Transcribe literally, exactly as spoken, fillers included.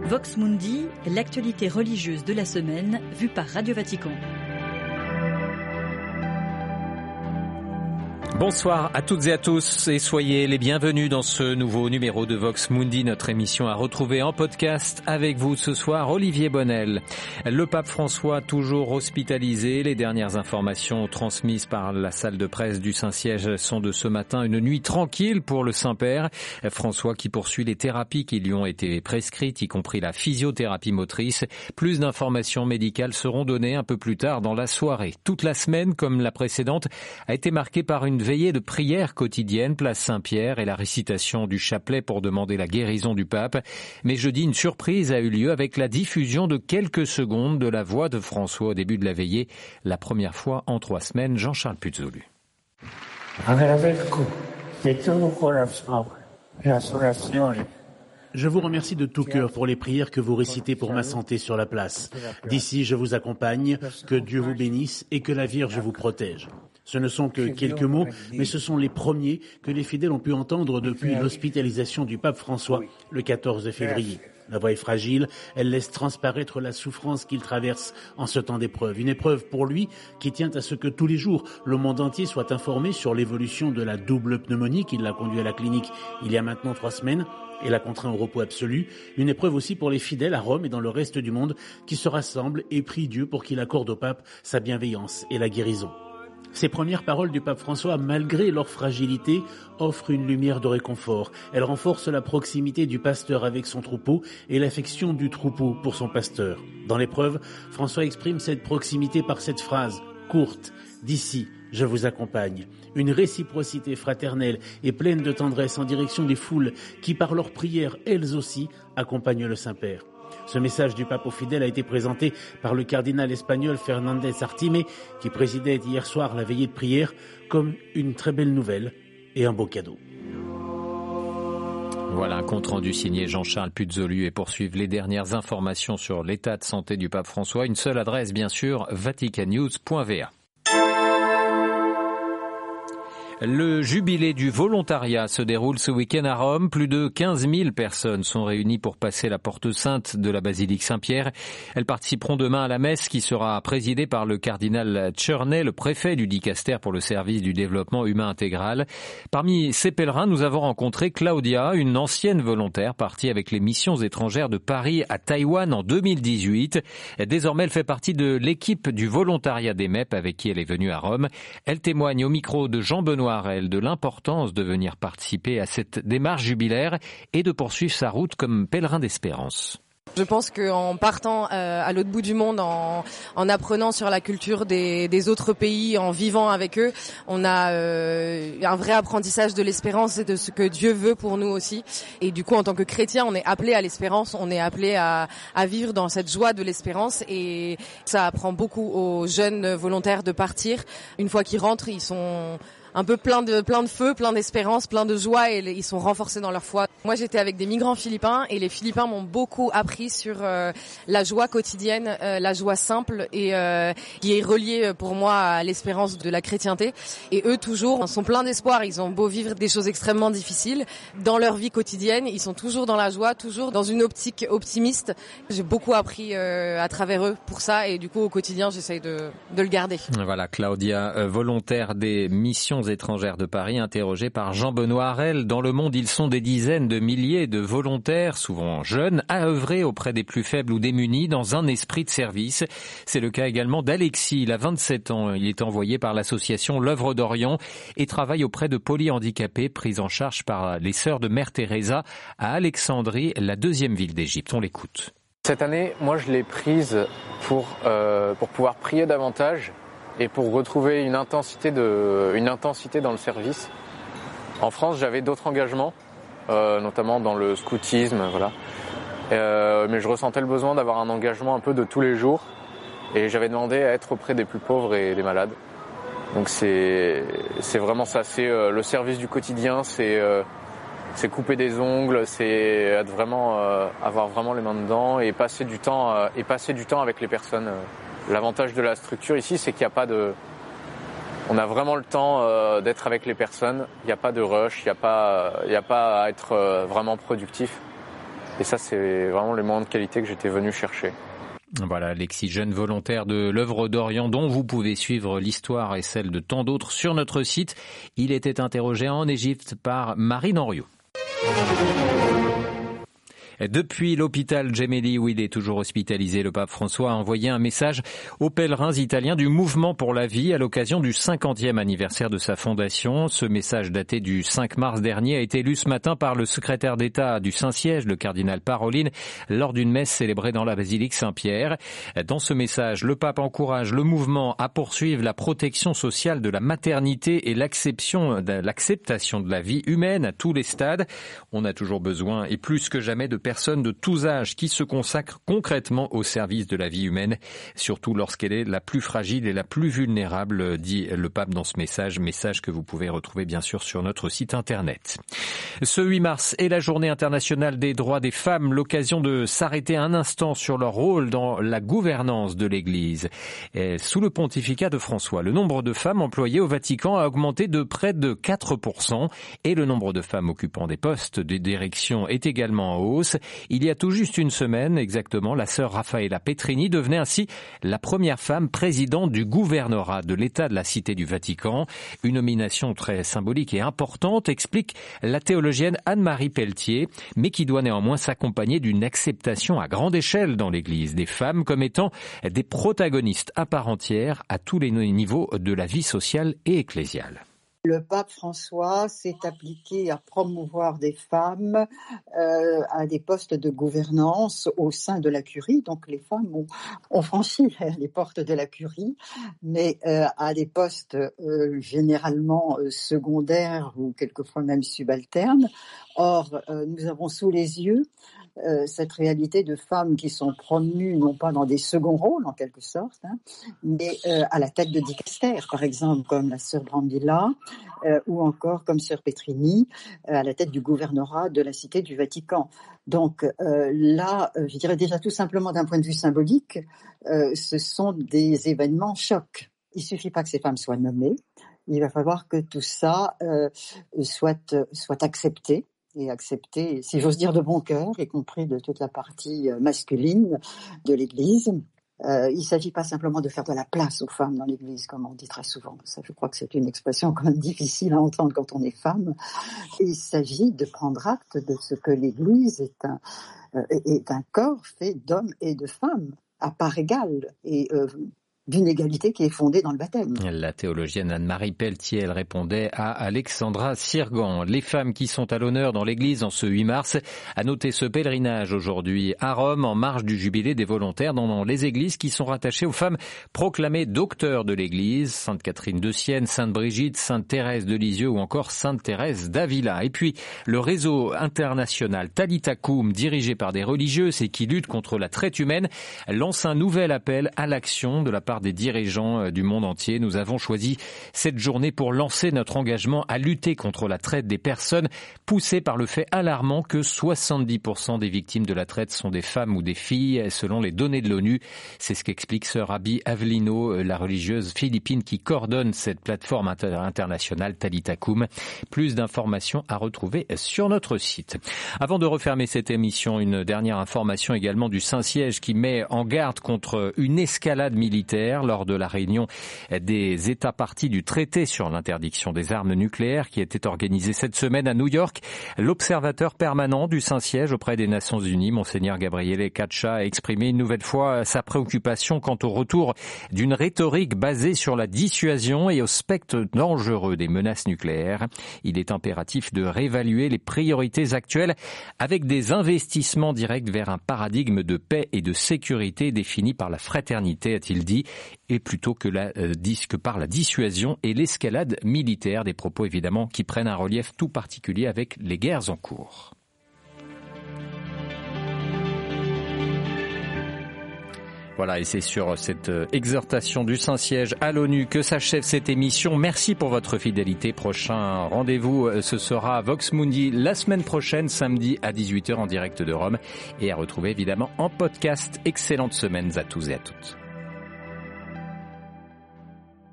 Vox Mundi, l'actualité religieuse de la semaine, vue par Radio Vatican. Bonsoir à toutes et à tous et soyez les bienvenus dans ce nouveau numéro de Vox Mundi, notre émission à retrouver en podcast avec vous ce soir, Olivier Bonnel. Le pape François toujours hospitalisé. Les dernières informations transmises par la salle de presse du Saint-Siège sont de ce matin. Une nuit tranquille pour le Saint-Père. François qui poursuit les thérapies qui lui ont été prescrites, y compris la physiothérapie motrice. Plus d'informations médicales seront données un peu plus tard dans la soirée. Toute la semaine, comme la précédente, a été marquée par une veillée de prière quotidienne, place Saint-Pierre et la récitation du chapelet pour demander la guérison du pape. Mais jeudi, une surprise a eu lieu avec la diffusion de quelques secondes de la voix de François au début de la veillée, la première fois en trois semaines. Jean-Charles Puzolu. Je vous remercie de tout cœur pour les prières que vous récitez pour ma santé sur la place. D'ici, je vous accompagne, que Dieu vous bénisse et que la Vierge vous protège. Ce ne sont que quelques mots, mais ce sont les premiers que les fidèles ont pu entendre depuis l'hospitalisation du pape François le quatorze février. La voix est fragile, elle laisse transparaître la souffrance qu'il traverse en ce temps d'épreuve. Une épreuve pour lui qui tient à ce que tous les jours, le monde entier soit informé sur l'évolution de la double pneumonie qui l'a conduit à la clinique il y a maintenant trois semaines et l'a contraint au repos absolu. Une épreuve aussi pour les fidèles à Rome et dans le reste du monde qui se rassemblent et prient Dieu pour qu'il accorde au pape sa bienveillance et la guérison. Ces premières paroles du pape François, malgré leur fragilité, offrent une lumière de réconfort. Elles renforcent la proximité du pasteur avec son troupeau et l'affection du troupeau pour son pasteur. Dans l'épreuve, François exprime cette proximité par cette phrase courte « D'ici, je vous accompagne ». Une réciprocité fraternelle et pleine de tendresse en direction des foules qui, par leurs prières, elles aussi, accompagnent le Saint-Père. Ce message du pape aux fidèles a été présenté par le cardinal espagnol Fernández Artime, qui présidait hier soir la veillée de prière, comme une très belle nouvelle et un beau cadeau. Voilà un compte-rendu signé Jean-Charles Puzolu et poursuivre les dernières informations sur l'état de santé du pape François. Une seule adresse, bien sûr, vaticannews point v a. Le jubilé du volontariat se déroule ce week-end à Rome. Plus de quinze mille personnes sont réunies pour passer la porte sainte de la basilique Saint-Pierre. Elles participeront demain à la messe qui sera présidée par le cardinal Czerny, le préfet du Dicaster pour le service du développement humain intégral. Parmi ces pèlerins, nous avons rencontré Claudia, une ancienne volontaire partie avec les missions étrangères de Paris à Taïwan en deux mille dix-huit. Désormais, elle fait partie de l'équipe du volontariat des M E P avec qui elle est venue à Rome. Elle témoigne au micro de Jean-Benoît de l'importance de venir participer à cette démarche jubilaire et de poursuivre sa route comme pèlerin d'espérance. Je pense qu'en partant euh, à l'autre bout du monde, en, en apprenant sur la culture des, des autres pays, en vivant avec eux, on a euh, un vrai apprentissage de l'espérance et de ce que Dieu veut pour nous aussi. Et du coup, en tant que chrétien, on est appelé à l'espérance, on est appelé à, à vivre dans cette joie de l'espérance. Et ça apprend beaucoup aux jeunes volontaires de partir. Une fois qu'ils rentrent, ils sont un peu plein de plein de feu, plein d'espérance, plein de joie et ils sont renforcés dans leur foi. Moi, j'étais avec des migrants philippins et les Philippins m'ont beaucoup appris sur euh, la joie quotidienne, euh, la joie simple et euh, qui est reliée pour moi à l'espérance de la chrétienté. Et eux, toujours, sont pleins d'espoir. Ils ont beau vivre des choses extrêmement difficiles dans leur vie quotidienne, ils sont toujours dans la joie, toujours dans une optique optimiste. J'ai beaucoup appris euh, à travers eux pour ça et du coup, au quotidien, j'essaye de, de le garder. Voilà, Claudia, euh, volontaire des missions étrangères de Paris, interrogée par Jean-Benoît Harel. Dans le monde, ils sont des dizaines de milliers de volontaires, souvent jeunes, à œuvrer auprès des plus faibles ou démunis dans un esprit de service. C'est le cas également d'Alexis. Il a vingt-sept ans. Il est envoyé par l'association L'Œuvre d'Orient et travaille auprès de polyhandicapés pris en charge par les sœurs de Mère Teresa à Alexandrie, la deuxième ville d'Égypte. On l'écoute. Cette année, moi, je l'ai prise pour, euh, pour pouvoir prier davantage et pour retrouver une intensité, de, une intensité dans le service. En France, j'avais d'autres engagements, euh, notamment dans le scoutisme, voilà. Euh, mais je ressentais le besoin d'avoir un engagement un peu de tous les jours. Et j'avais demandé à être auprès des plus pauvres et des malades. Donc c'est, c'est vraiment ça, c'est euh, le service du quotidien, c'est, euh, c'est couper des ongles, c'est être vraiment, euh, avoir vraiment les mains dedans et passer du temps, euh, et passer du temps avec les personnes. L'avantage de la structure ici, c'est qu'il n'y a pas de... On a vraiment le temps euh, d'être avec les personnes, il n'y a pas de rush, il n'y a pas, il n'y a pas à être euh, vraiment productif. Et ça, c'est vraiment les moments de qualité que j'étais venu chercher. Voilà, Alexis, jeune volontaire de l'œuvre d'Orient, dont vous pouvez suivre l'histoire et celle de tant d'autres sur notre site. Il était interrogé en Égypte par Marine Henriot. Depuis l'hôpital Gemelli, où il est toujours hospitalisé, le pape François a envoyé un message aux pèlerins italiens du Mouvement pour la vie à l'occasion du cinquantième anniversaire de sa fondation. Ce message daté du cinq mars dernier a été lu ce matin par le secrétaire d'État du Saint-Siège, le cardinal Parolin, lors d'une messe célébrée dans la basilique Saint-Pierre. Dans ce message, le pape encourage le mouvement à poursuivre la protection sociale de la maternité et l'acceptation l'acceptation de la vie humaine à tous les stades. On a toujours besoin, et plus que jamais, de personnes de tous âges qui se consacrent concrètement au service de la vie humaine, surtout lorsqu'elle est la plus fragile et la plus vulnérable, dit le pape dans ce message, message que vous pouvez retrouver bien sûr sur notre site internet. Ce huit mars est la journée internationale des droits des femmes, l'occasion de s'arrêter un instant sur leur rôle dans la gouvernance de l'Église. Et sous le pontificat de François, le nombre de femmes employées au Vatican a augmenté de près de quatre pour cent et le nombre de femmes occupant des postes de direction est également en hausse. Il y a tout juste une semaine, exactement, la sœur Raffaella Petrini devenait ainsi la première femme présidente du gouvernorat de l'État de la Cité du Vatican. Une nomination très symbolique et importante, explique la théologienne Anne-Marie Pelletier, mais qui doit néanmoins s'accompagner d'une acceptation à grande échelle dans l'Église des femmes comme étant des protagonistes à part entière à tous les niveaux de la vie sociale et ecclésiale. Le pape François s'est appliqué à promouvoir des femmes euh, à des postes de gouvernance au sein de la curie. Donc les femmes ont, ont franchi les portes de la curie, mais euh, à des postes euh, généralement euh, secondaires ou quelquefois même subalternes. Or, euh, nous avons sous les yeux Euh, cette réalité de femmes qui sont promues non pas dans des seconds rôles en quelque sorte, hein, mais euh, à la tête de dicastère, par exemple comme la sœur Brambilla euh, ou encore comme sœur Petrini euh, à la tête du gouvernorat de la Cité du Vatican. Donc euh, là, euh, je dirais déjà tout simplement d'un point de vue symbolique, euh, ce sont des événements chocs. Il suffit pas que ces femmes soient nommées, il va falloir que tout ça euh, soit, soit accepté. Et accepté, si j'ose dire, de bon cœur, y compris de toute la partie masculine de l'Église. Euh, il ne s'agit pas simplement de faire de la place aux femmes dans l'Église, comme on dit très souvent. Ça, je crois que c'est une expression quand même difficile à entendre quand on est femme. Et il s'agit de prendre acte de ce que l'Église est un, euh, est un corps fait d'hommes et de femmes, à part égale. Et euh, d'une égalité qui est fondée dans le baptême. La théologienne Anne-Marie Pelletier, elle répondait à Alexandra Sirgan. Les femmes qui sont à l'honneur dans l'Église en ce huit mars, à noter ce pèlerinage aujourd'hui à Rome en marge du jubilé des volontaires dans les églises qui sont rattachées aux femmes proclamées docteurs de l'Église, Sainte Catherine de Sienne, Sainte Brigitte, Sainte Thérèse de Lisieux ou encore Sainte Thérèse d'Avila. Et puis le réseau international Talitha Koum, dirigé par des religieuses et qui lutte contre la traite humaine, lance un nouvel appel à l'action de la part des dirigeants du monde entier. Nous avons choisi cette journée pour lancer notre engagement à lutter contre la traite des personnes, poussé par le fait alarmant que soixante-dix pour cent des victimes de la traite sont des femmes ou des filles, selon les données de l'ONU. C'est ce qu'explique sœur Abby Avelino, la religieuse philippine qui coordonne cette plateforme internationale Talitha Koum. Plus d'informations à retrouver sur notre site. Avant de refermer cette émission, une dernière information également du Saint-Siège qui met en garde contre une escalade militaire lors de la réunion des États parties du traité sur l'interdiction des armes nucléaires qui était organisée cette semaine à New York. L'observateur permanent du Saint-Siège auprès des Nations Unies, Monseigneur Gabriele Caccia, a exprimé une nouvelle fois sa préoccupation quant au retour d'une rhétorique basée sur la dissuasion et au spectre dangereux des menaces nucléaires. Il est impératif de réévaluer les priorités actuelles avec des investissements directs vers un paradigme de paix et de sécurité défini par la fraternité, a-t-il dit, et plutôt que, la, euh, que par la dissuasion et l'escalade militaire, des propos évidemment qui prennent un relief tout particulier avec les guerres en cours. Voilà, et c'est sur cette exhortation du Saint-Siège à l'ONU que s'achève cette émission. Merci pour votre fidélité. Prochain rendez-vous, ce sera Vox Mundi la semaine prochaine, samedi à dix-huit heures en direct de Rome, et à retrouver évidemment en podcast. Excellentes semaines à tous et à toutes.